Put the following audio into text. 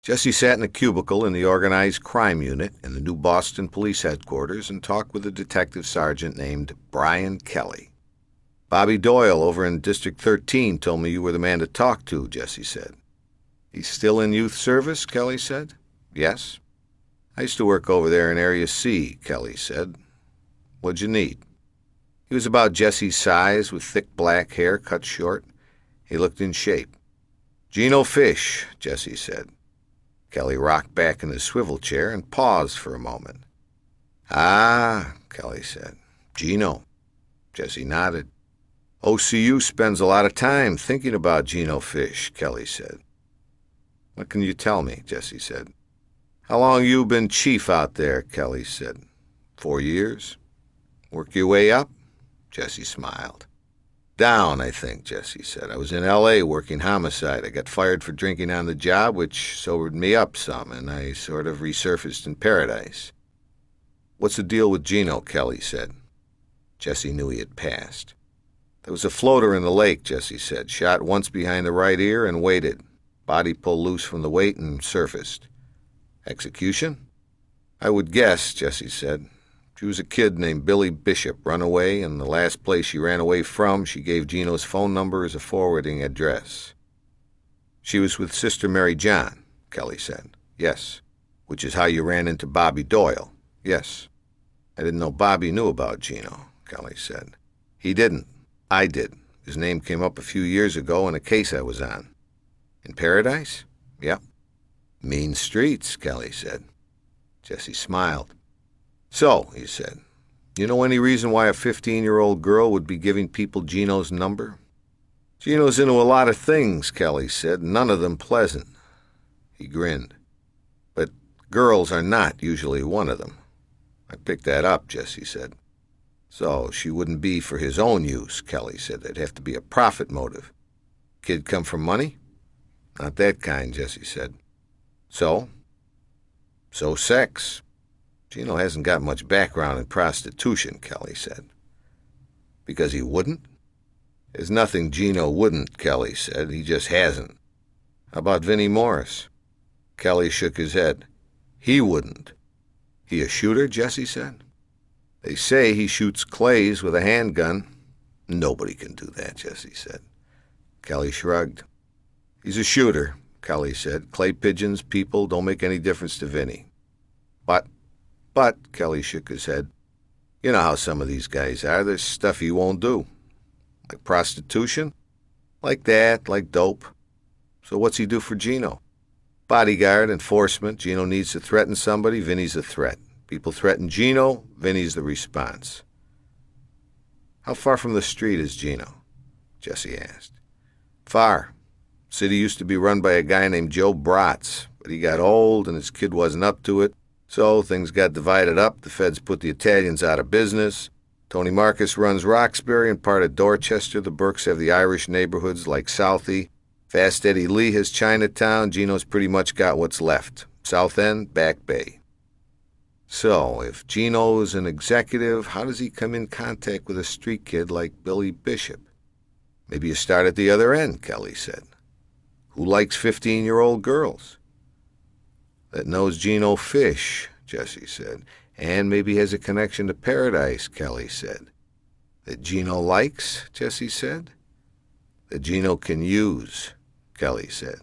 Jesse sat in a cubicle in the organized crime unit in the new Boston police headquarters and talked with a detective sergeant named Brian Kelly. "Bobby Doyle over in District 13 told me you were the man to talk to," Jesse said. "He's still in youth service?" Kelly said. "Yes." "I used to work over there in Area C," Kelly said. "What'd you need?" He was about Jesse's size, with thick black hair cut short. He looked in shape. "Gino Fish," Jesse said. Kelly rocked back in his swivel chair and paused for a moment. "Ah," Kelly said. "Gino." Jesse nodded. "OCU spends a lot of time thinking about Gino Fish," Kelly said. "What can you tell me?" Jesse said. "How long you been chief out there?" Kelly said. 4 years. "Work your way up?" Jesse smiled. "Down, I think," Jesse said. "I was in L.A. working homicide. I got fired for drinking on the job, which sobered me up some, and I sort of resurfaced in Paradise." "What's the deal with Gino?" Kelly said. Jesse knew he had passed. "There was a floater in the lake," Jesse said. "Shot once behind the right ear and waited. Body pulled loose from the weight and surfaced." "Execution?" "I would guess," Jesse said. "She was a kid named Billy Bishop, run away, and the last place she ran away from, she gave Gino's phone number as a forwarding address." "She was with Sister Mary John," Kelly said. "Yes." "Which is how you ran into Bobby Doyle." "Yes." "I didn't know Bobby knew about Gino," Kelly said. "He didn't. I did. His name came up a few years ago in a case I was on." "In Paradise?" "Yep." "Mean streets," Kelly said. Jesse smiled. "So," he said, "you know any reason why a 15-year-old girl would be giving people Gino's number?" "Gino's into a lot of things," Kelly said, "none of them pleasant." He grinned. "But girls are not usually one of them." "I picked that up," Jesse said. "So she wouldn't be for his own use," Kelly said. "There'd have to be a profit motive." "Kid come from money?" "Not that kind," Jesse said. "So?" "So sex." "Gino hasn't got much background in prostitution," Kelly said. "Because he wouldn't?" "There's nothing Gino wouldn't," Kelly said. "He just hasn't." "How about Vinnie Morris?" Kelly shook his head. "He wouldn't." "He a shooter?" Jesse said. "They say he shoots clays with a handgun." "Nobody can do that," Jesse said. Kelly shrugged. "He's a shooter," Kelly said. "Clay pigeons, people, don't make any difference to Vinnie." But, Kelly shook his head, "you know how some of these guys are. There's stuff he won't do." "Like prostitution?" "Like that, like dope." "So what's he do for Gino?" "Bodyguard, enforcement. Gino needs to threaten somebody, Vinnie's a threat. People threaten Gino, Vinnie's the response." "How far from the street is Gino?" Jesse asked. "Far. City used to be run by a guy named Joe Bratz, but he got old and his kid wasn't up to it. So things got divided up. The feds put the Italians out of business. Tony Marcus runs Roxbury and part of Dorchester. The Burks have the Irish neighborhoods like Southie. Fast Eddie Lee has Chinatown. Gino's pretty much got what's left. South End, Back Bay." "So, if Gino's an executive, how does he come in contact with a street kid like Billy Bishop?" "Maybe you start at the other end," Kelly said. "Who likes 15-year-old girls?" "That knows Gino Fish," Jesse said. "And maybe has a connection to Paradise," Kelly said. "That Gino likes?" Jesse said. "That Gino can use," Kelly said.